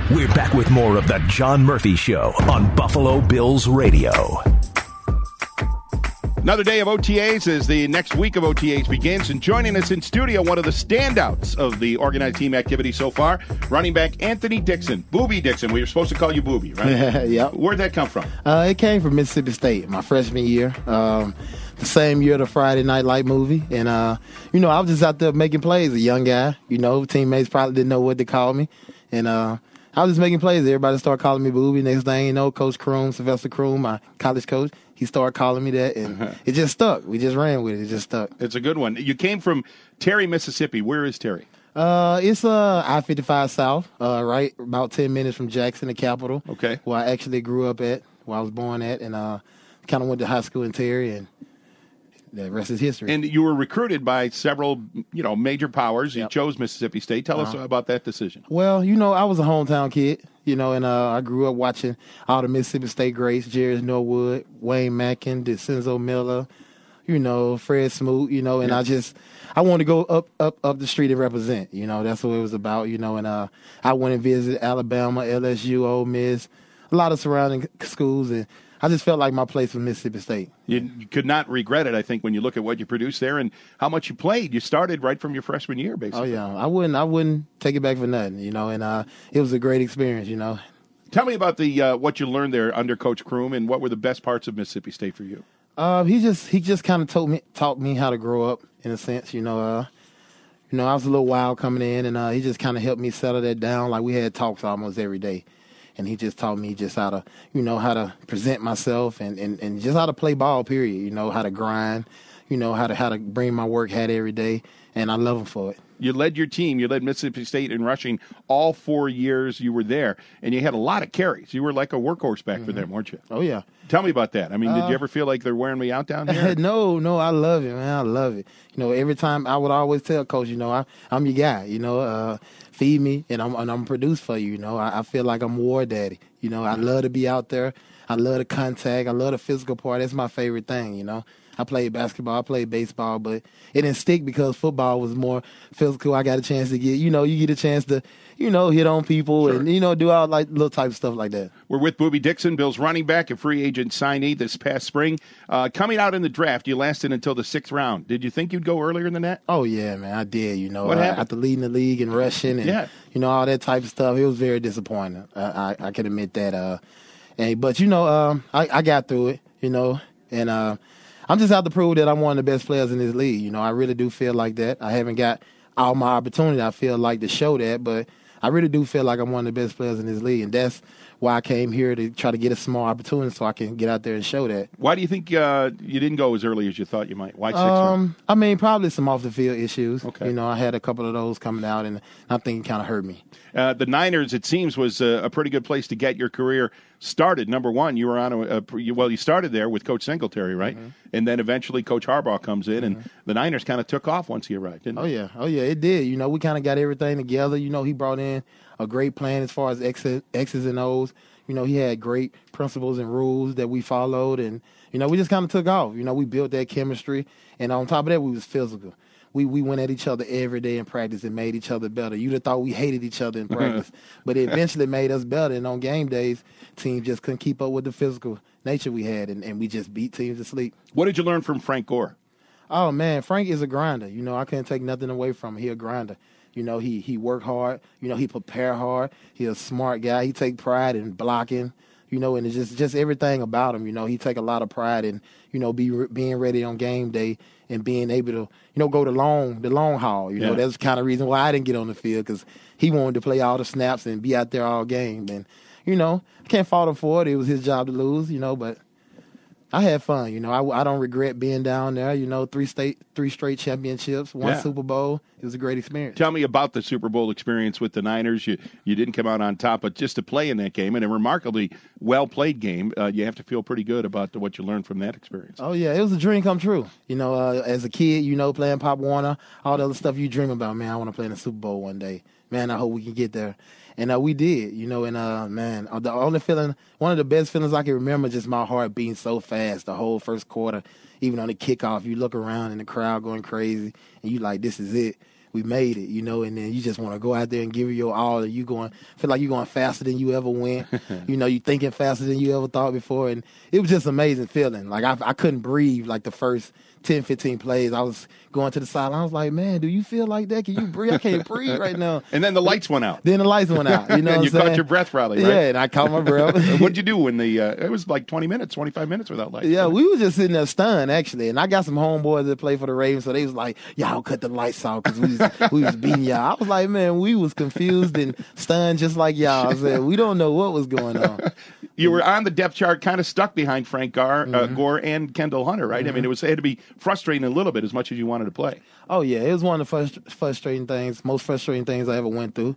We're back with more of the John Murphy Show on Buffalo Bills Radio. Another day of OTAs as the next week of OTAs begins, and joining us in studio, one of the standouts of the organized team activity so far, running back Anthony Dixon. Booby Dixon. We were supposed to call you Booby, right? Yep. Where'd that come from? It came from Mississippi State, my freshman year. The same year, the Friday Night Light movie. And, I was just out there making plays, a young guy. Teammates probably didn't know what to call me. And I was just making plays. Everybody started calling me Booby. Next thing you know, Coach Kroom, Sylvester Kroom, my college coach, he started calling me that, and it just stuck. We just ran with it. It just stuck. It's a good one. You came from Terry, Mississippi. Where is Terry? It's I-55 South, right about 10 minutes from Jackson, the capital. Okay. Where I actually grew up at, where I was born at, and kind of went to high school in Terry, and the rest is history. And you were recruited by several, major powers. You Yep. chose Mississippi State. Tell us about that decision. Well, I was a hometown kid, and I grew up watching all the Mississippi State greats, Jerry Norwood, Wayne Mackin, DeCenzo Miller, Fred Smoot, and I wanted to go up the street and represent. That's what it was about, and I went and visited Alabama, LSU, Ole Miss, a lot of surrounding schools, and I just felt like my place was Mississippi State. You could not regret it, I think, when you look at what you produced there and how much you played. You started right from your freshman year, basically. Oh, yeah. I wouldn't take it back for nothing, and it was a great experience, Tell me about the what you learned there under Coach Kroom, and what were the best parts of Mississippi State for you? He just kind of taught me how to grow up, in a sense, I was a little wild coming in, and he just kind of helped me settle that down. Like, we had talks almost every day. And he just taught me just how to, how to present myself and just how to play ball, period. How to grind, how to bring my work hat every day. And I love him for it. You led your team. You led Mississippi State in rushing all 4 years you were there. And you had a lot of carries. You were like a workhorse back for them, weren't you? Oh, yeah. Tell me about that. I mean, did you ever feel like they're wearing me out down here? No, I love it, man. I love it. Every time I would always tell Coach, I'm your guy, feed me, and I'm produced for you. I feel like I'm war daddy. I love to be out there. I love the contact. I love the physical part. That's my favorite thing. I played basketball. I played baseball, but it didn't stick because football was more physical. I got a chance to get, you get a chance to, hit on people and, do all like little type of stuff like that. We're with Booby Dixon, Bills running back, a free agent signee this past spring. Coming out in the draft, you lasted until the 6th round. Did you think you'd go earlier than that? Oh, yeah, man, I did. What happened? After leading the league and rushing and, all that type of stuff, it was very disappointing. I can admit that. But, I got through it, and I'm just out to prove that I'm one of the best players in this league. I really do feel like that. I haven't got all my opportunity, I feel like, to show that, but I really do feel like I'm one of the best players in this league, and that's why I came here to try to get a small opportunity so I can get out there and show that. Why do you think you didn't go as early as you thought you might? Why 6 rounds? I mean, probably some off-the-field issues. Okay. I had a couple of those coming out, and I think it kind of hurt me. The Niners, it seems, was a pretty good place to get your career started. Number one, you were on you started there with Coach Singletary, right? Mm-hmm. And then eventually Coach Harbaugh comes in, and the Niners kind of took off once he arrived, didn't they? Oh, yeah, it did. We kind of got everything together. He brought in a great plan as far as X's and O's. He had great principles and rules that we followed, and, we just kind of took off. We built that chemistry, and on top of that, we was physical. We went at each other every day in practice and made each other better. You'd have thought we hated each other in practice, but it eventually made us better, and on game days, teams just couldn't keep up with the physical nature we had, and we just beat teams to sleep. What did you learn from Frank Gore? Oh, man, Frank is a grinder. I can't take nothing away from him. He a grinder. He work hard. He prepare hard. He a smart guy. He take pride in blocking, and it's just everything about him. He take a lot of pride in, being ready on game day and being able to, go the long haul. That's the kind of reason why I didn't get on the field, because he wanted to play all the snaps and be out there all game. And, I can't fault him for it. It was his job to lose, but I had fun. I don't regret being down there. 3 straight championships, 1 Super Bowl. It was a great experience. Tell me about the Super Bowl experience with the Niners. You didn't come out on top, but just to play in that game, and a remarkably well-played game, you have to feel pretty good about what you learned from that experience. Oh, yeah, it was a dream come true. As a kid, playing Pop Warner, all the other stuff you dream about, man, I want to play in the Super Bowl one day. Man, I hope we can get there. And we did, man, the only feeling, one of the best feelings I can remember, just my heart beating so fast the whole first quarter. Even on the kickoff, you look around and the crowd going crazy, and you like, this is it. we made it, and then you just want to go out there and give it your all, and feel like you're going faster than you ever went. You thinking faster than you ever thought before, and it was just an amazing feeling. Like I couldn't breathe like the first 10, 15 plays. I was going to the sideline. I was like, man, do you feel like that? Can you breathe? I can't breathe right now. And then the lights went out. Then the lights went out. You know and what you I'm saying? caught your breath probably, right? Yeah, and I caught my breath. What'd you do when it was like 20 minutes, 25 minutes without lights? Yeah, we were just sitting there stunned, actually. And I got some homeboys that play for the Ravens, so they was like, y'all cut the lights off because we was beating y'all. I was like, man, we was confused and stunned just like y'all. I said, we don't know what was going on. You were on the depth chart, kind of stuck behind Frank Gore and Kendall Hunter, right? I mean, it had to be frustrating a little bit as much as you wanted to play. Oh, yeah. It was one of the most frustrating things I ever went through.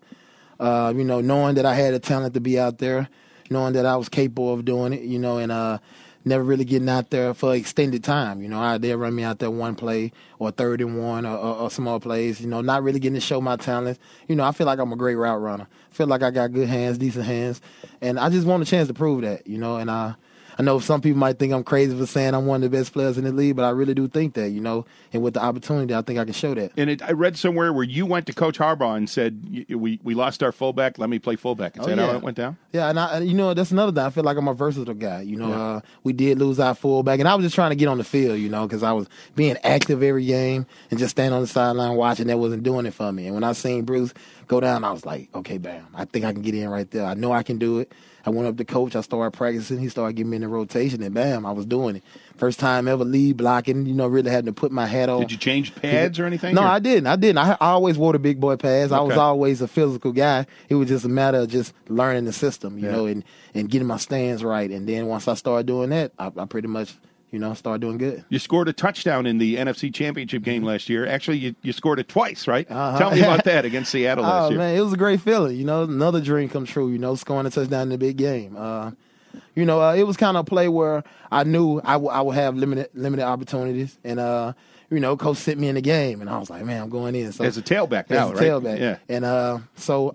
Knowing that I had the talent to be out there, knowing that I was capable of doing it, and never really getting out there for extended time. They'd run me out there one play or 3rd and 1 or small plays, not really getting to show my talents. I feel like I'm a great route runner. I feel like I got good hands, decent hands, and I just want a chance to prove that, and I know some people might think I'm crazy for saying I'm one of the best players in the league, but I really do think that, and with the opportunity, I think I can show that. And I read somewhere where you went to Coach Harbaugh and said, we lost our fullback, let me play fullback. Is that how it went down? Yeah, and that's another thing. I feel like I'm a versatile guy. We did lose our fullback, and I was just trying to get on the field, because I was being active every game and just standing on the sideline watching. That wasn't doing it for me. And when I seen Bruce go down, I was like, okay, bam, I think I can get in right there. I know I can do it. I went up to coach. I started practicing. He started getting me in the rotation, and bam, I was doing it. First time ever lead blocking, really having to put my hat on. Did you change pads or anything? No, I didn't. I always wore the big boy pads. Okay. I was always a physical guy. It was just a matter of just learning the system, you know, and getting my stance right. And then once I started doing that, I pretty much started doing good. You scored a touchdown in the NFC Championship game last year. Actually, you scored it twice, right? Tell me about that against Seattle last year. Oh, man, it was a great feeling. Another dream come true, scoring a touchdown in the big game. It was kind of a play where I knew I would have limited opportunities. And, coach sent me in the game, and I was like, man, I'm going in. So, as a tailback now, right? Tailback. Yeah. And so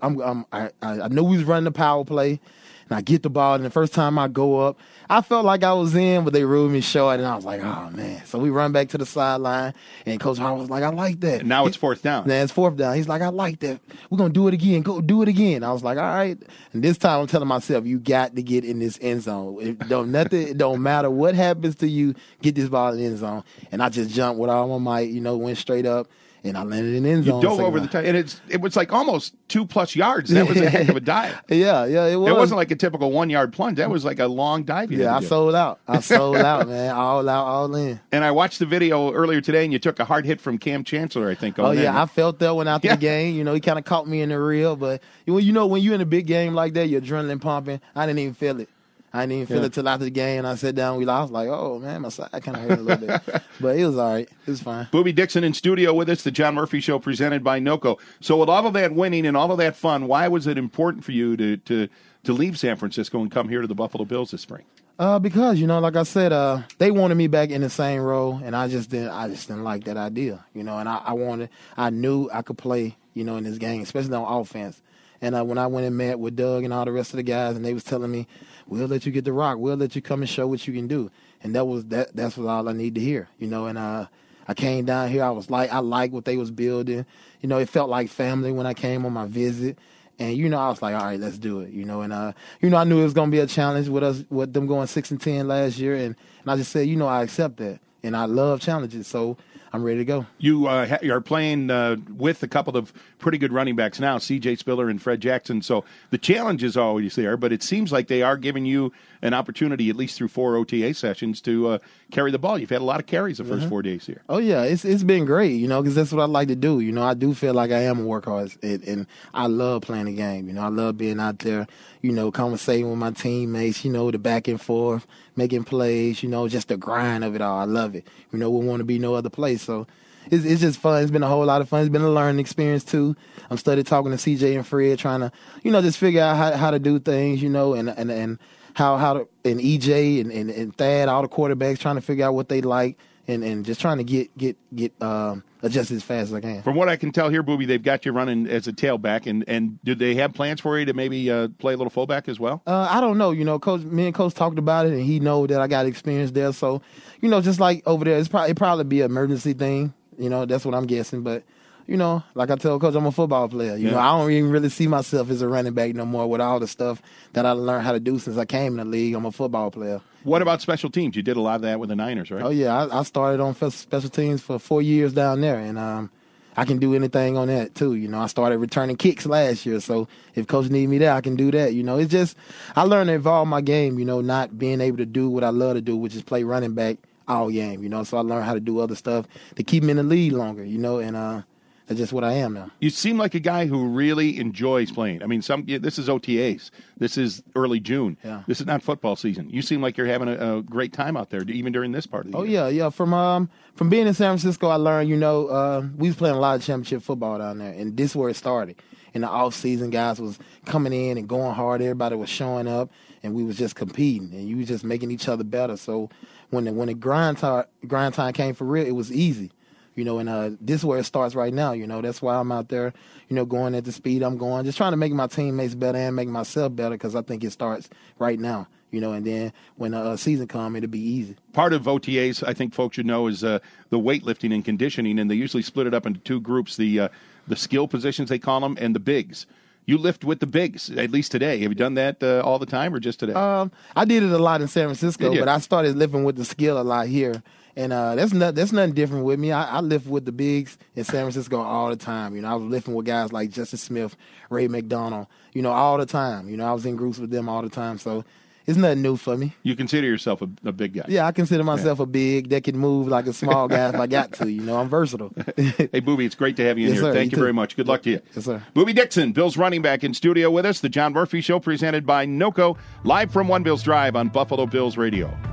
I knew we was running the power play. And I get the ball, and the first time I go up, I felt like I was in, but they ruled me short, and I was like, oh, man. So we run back to the sideline, and Coach Hart was like, I like that. And now it's 4th down. Now it's 4th down. He's like, I like that. We're going to do it again. Go do it again. I was like, all right. And this time I'm telling myself, you got to get in this end zone. It don't matter what happens to you, get this ball in the end zone. And I just jumped with all my might, went straight up. And I landed in the end zone. You dove over the top, and it was like almost 2+ yards. That was a heck of a dive. Yeah, it was. It wasn't like a typical 1-yard plunge. That was like a long dive. I sold out. Man. All out, all in. And I watched the video earlier today, and you took a hard hit from Cam Chancellor, I think. I felt that one after the game. He kind of caught me in the reel. But, when you're in a big game like that, your adrenaline pumping, I didn't even feel it. I didn't even feel it till after the game, and I sat down. I was like, oh, man, my side kind of hurt a little bit. But it was all right. It was fine. Boobie Dixon in studio with us, the John Murphy Show presented by NOCO. So with all of that winning and all of that fun, why was it important for you to leave San Francisco and come here to the Buffalo Bills this spring? Because, like I said, they wanted me back in the same role, and I just didn't like that idea, and I knew I could play, in this game, especially on offense. And when I went and met with Doug and all the rest of the guys, and they was telling me, we'll let you get the rock. We'll let you come and show what you can do. And that's what all I need to hear, And I came down here. I like what they was building. It felt like family when I came on my visit. And, I was like, all right, let's do it, And, I knew it was going to be a challenge with them going 6-10 last year. And I just said, I accept that. And I love challenges. So I'm ready to go. You are playing with a couple of pretty good running backs now, C.J. Spiller and Fred Jackson. So the challenge is always there, but it seems like they are giving you an opportunity, at least through 4 OTA sessions, to carry the ball. You've had a lot of carries the first 4 days here. Oh, yeah. It's been great, because that's what I like to do. I do feel like I am a workhorse, and I love playing the game. I love being out there, conversating with my teammates, the back and forth, making plays, just the grind of it all. I love it. We want to be no other place. So it's just fun. It's been a whole lot of fun. It's been a learning experience, too. I'm studying talking to CJ and Fred, trying to, just figure out how to do things, and how to, and EJ and Thad, all the quarterbacks, trying to figure out what they like and just trying to get adjusted as fast as I can. From what I can tell here, Boobie, they've got you running as a tailback, and did they have plans for you to maybe play a little fullback as well? I don't know. Me and Coach talked about it, and he know that I got experience there. So, just like over there, it'd probably be an emergency thing. That's what I'm guessing. But, like I tell Coach, I'm a football player. You know, I don't even really see myself as a running back no more with all the stuff that I learned how to do since I came in the league. I'm a football player. What about special teams? You did a lot of that with the Niners, right? Oh, yeah. I started on special teams for 4 years down there, and I can do anything on that, too. You know, I started returning kicks last year, so if Coach need me there, I can do that. You know, it's just I learned to evolve my game, not being able to do what I love to do, which is play running back all game, so I learned how to do other stuff to keep me in the league longer, and that's just what I am now. You seem like a guy who really enjoys playing. I mean, this is OTAs. This is early June. Yeah. This is not football season. You seem like you're having a great time out there, even during this part of the year. Yeah. From being in San Francisco, I learned, we was playing a lot of championship football down there, and this is where it started. In the off season, guys was coming in and going hard. Everybody was showing up, and we was just competing, and you was just making each other better. So when the grind time came for real, it was easy. And this is where it starts right now. That's why I'm out there, going at the speed I'm going, just trying to make my teammates better and make myself better, because I think it starts right now, and then when the season comes, it'll be easy. Part of OTAs, I think folks should know, is the weightlifting and conditioning, and they usually split it up into two groups, the skill positions, they call them, and the bigs. You lift with the bigs, at least today. Have you done that all the time or just today? I did it a lot in San Francisco, but I started lifting with the skill a lot here. And that's nothing different with me. I lift with the bigs in San Francisco all the time. I was lifting with guys like Justin Smith, Ray McDonald, all the time. I was in groups with them all the time. So it's nothing new for me. You consider yourself a big guy? Yeah, I consider myself a big that can move like a small guy if I got to. I'm versatile. Hey, Boobie, it's great to have you in yes, here. Sir, Thank you very much. Good luck to you. Yes, sir. Boobie Dixon, Bills running back, in studio with us. The John Murphy Show, presented by NOCO, live from One Bills Drive on Buffalo Bills Radio.